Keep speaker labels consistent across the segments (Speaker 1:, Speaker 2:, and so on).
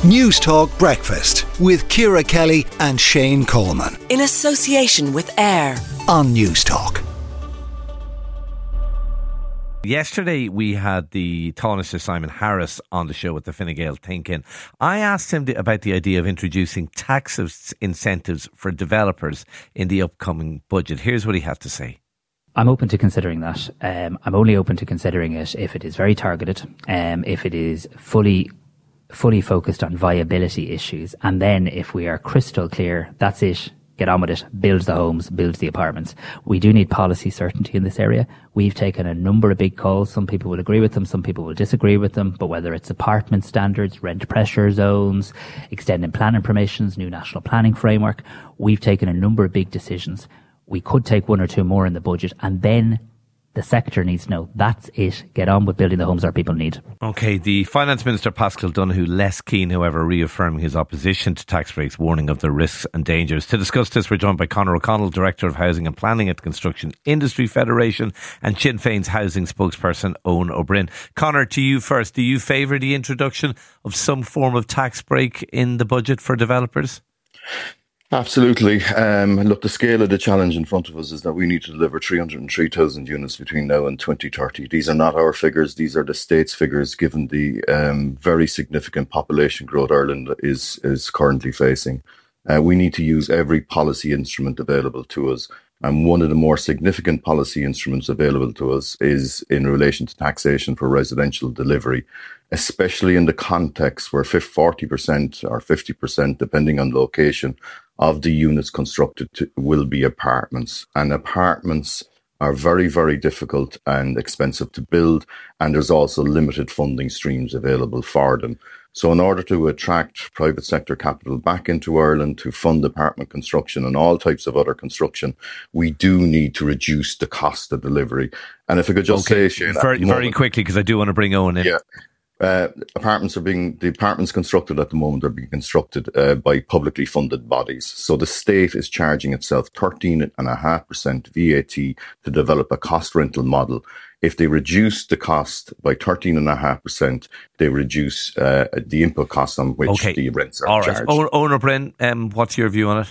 Speaker 1: News Talk Breakfast with Ciara Kelly and Shane Coleman.
Speaker 2: In association with AIR
Speaker 1: On News Talk.
Speaker 3: Yesterday we had the Tánaiste Simon Harris on the show with the Fine Gael Thinking. I asked him about the idea of introducing tax incentives for developers in the upcoming budget. Here's what he had to say.
Speaker 4: I'm open to considering that. I'm only open to considering it if it is very targeted, if it is fully focused on viability issues, and then if we are crystal clear, that's it. Get on with it, build the homes, build the apartments. We do need policy certainty in this area. We've taken a number of big calls. Some people will agree with them, some people will disagree with them. But whether it's apartment standards, rent pressure zones, extending planning permissions, new national planning framework, we've taken a number of big decisions. We could take one or two more in the budget, and then the sector needs to know that's it. Get on with building the homes our people need.
Speaker 3: OK, the Finance Minister Paschal Donohoe less keen, however, reaffirming his opposition to tax breaks, warning of the risks and dangers. To discuss this, we're joined by Conor O'Connell, Director of Housing and Planning at the Construction Industry Federation, and Sinn Féin's housing spokesperson Eoin Ó Broin. Conor, to you first. Do you favour the introduction of some form of tax break in the budget for developers?
Speaker 5: Absolutely. Look, the scale of the challenge in front of us is that we need to deliver 303,000 units between now and 2030. These are not our figures. These are the state's figures, given the very significant population growth Ireland is currently facing. We need to use every policy instrument available to us. And one of the more significant policy instruments available to us is in relation to taxation for residential delivery, especially in the context where 40% or 50%, depending on location, of the units constructed will be apartments. And apartments are very, very difficult and expensive to build. And there's also limited funding streams available for them. So in order to attract private sector capital back into Ireland to fund apartment construction and all types of other construction, we do need to reduce the cost of delivery. And if I could just say, Shane,
Speaker 3: very quickly, because I do want to bring Eoin in.
Speaker 5: Yeah. The apartments constructed at the moment are being constructed by publicly funded bodies. So the state is charging itself 13.5% VAT to develop a cost rental model. If they reduce the cost by 13.5%, they reduce the input cost on which the rents are charged.
Speaker 3: All right. Eoin Ó Broin, what's your view on it?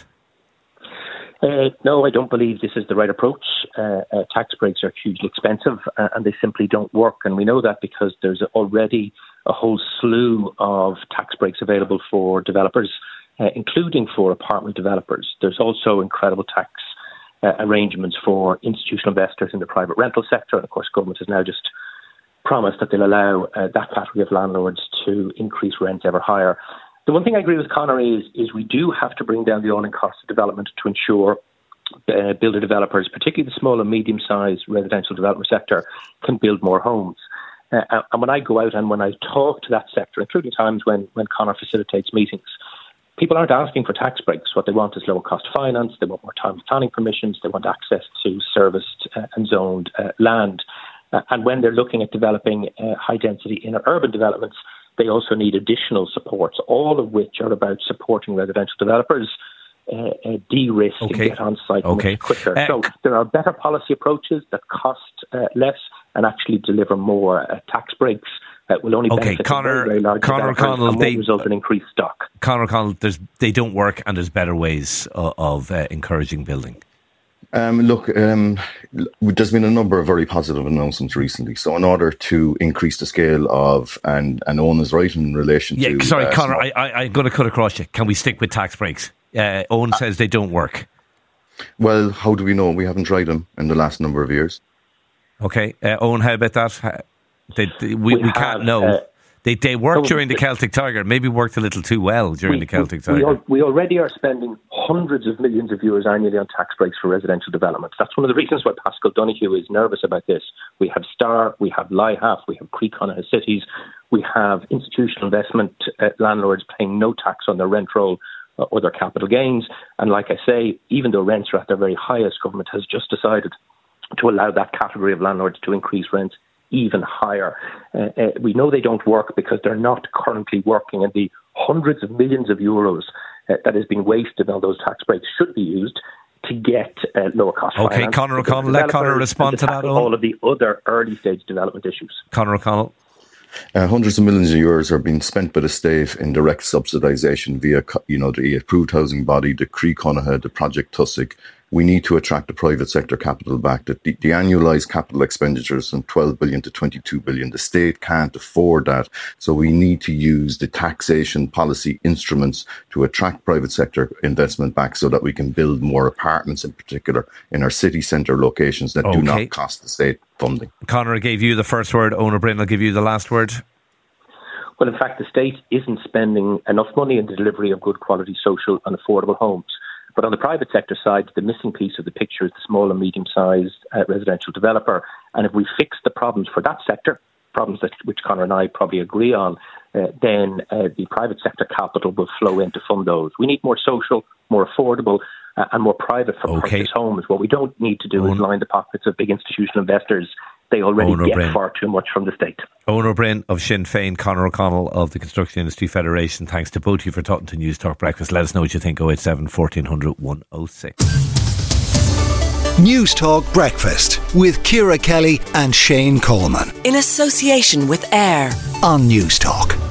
Speaker 6: No, I don't believe this is the right approach. Tax breaks are hugely expensive and they simply don't work. And we know that because there's already a whole slew of tax breaks available for developers, including for apartment developers. There's also incredible tax arrangements for institutional investors in the private rental sector. And of course, government has now just promised that they'll allow that category of landlords to increase rents ever higher. The one thing I agree with Conor is we do have to bring down the all-in cost of development to ensure builder developers, particularly the small and medium-sized residential development sector, can build more homes. And when I go out and when I talk to that sector, including times when Conor facilitates meetings, people aren't asking for tax breaks. What they want is lower cost finance. They want more time for planning permissions. They want access to serviced and zoned land. And when they're looking at developing high-density inner urban developments, they also need additional supports, all of which are about supporting residential developers, de-risk and get on site much quicker. So there are better policy approaches that cost less and actually deliver more tax breaks that will only benefit very, very large developers and won't result in increased stock.
Speaker 3: Conor O'Connell, they don't work and there's better ways of encouraging building.
Speaker 5: There's been a number of very positive announcements recently. So in order to increase the scale of, and Eoin is right in relation to...
Speaker 3: Sorry, Conor, I'm going to cut across you. Can we stick with tax breaks? Eoin says they don't work.
Speaker 5: Well, how do we know? We haven't tried them in the last number of years.
Speaker 3: Okay. Eoin, how about that? We can't know. They worked during the Celtic Tiger, maybe worked a little too well during the Celtic Tiger.
Speaker 6: We already are spending hundreds of millions of euros annually on tax breaks for residential developments. That's one of the reasons why Paschal Donohoe is nervous about this. We have Star, we have Lyhalf, we have Croí Connor Cities, we have institutional investment landlords paying no tax on their rent roll or their capital gains. And like I say, even though rents are at their very highest, government has just decided to allow that category of landlords to increase rents even higher. We know they don't work because they're not currently working, and the hundreds of millions of euros that has been wasted on those tax breaks should be used to get lower cost finance.
Speaker 3: Okay, Conor O'Connell, let Conor respond to that.
Speaker 6: All of the other early stage development issues.
Speaker 3: Conor O'Connell.
Speaker 5: Hundreds of millions of euros are being spent by the state in direct subsidisation via, the approved housing body, the Croí Cónaithe, the Project Tusig. We need to attract the private sector capital back. The annualised capital expenditures from 12 billion to 22 billion. The state can't afford that. So we need to use the taxation policy instruments to attract private sector investment back so that we can build more apartments, in particular in our city centre locations that do not cost the state funding.
Speaker 3: Conor, I gave you the first word. Eoin Ó Broin, I'll give you the last word.
Speaker 6: Well, in fact, the state isn't spending enough money in the delivery of good quality social and affordable homes. But on the private sector side, the missing piece of the picture is the small and medium-sized residential developer. And if we fix the problems for that sector, problems which Conor and I probably agree on, then the private sector capital will flow in to fund those. We need more social, more affordable and more private for purchase homes. What we don't need to do is line the pockets of big institutional investors. They already get far too much from the state.
Speaker 3: Eoin Ó Broin of Sinn Féin, Conor O'Connell of the Construction Industry Federation. Thanks to both of you for talking to News Talk Breakfast. Let us know what you think. 087 1400 106.
Speaker 1: News Talk Breakfast with Ciara Kelly and Shane Coleman.
Speaker 2: In association with AIR
Speaker 1: on News Talk.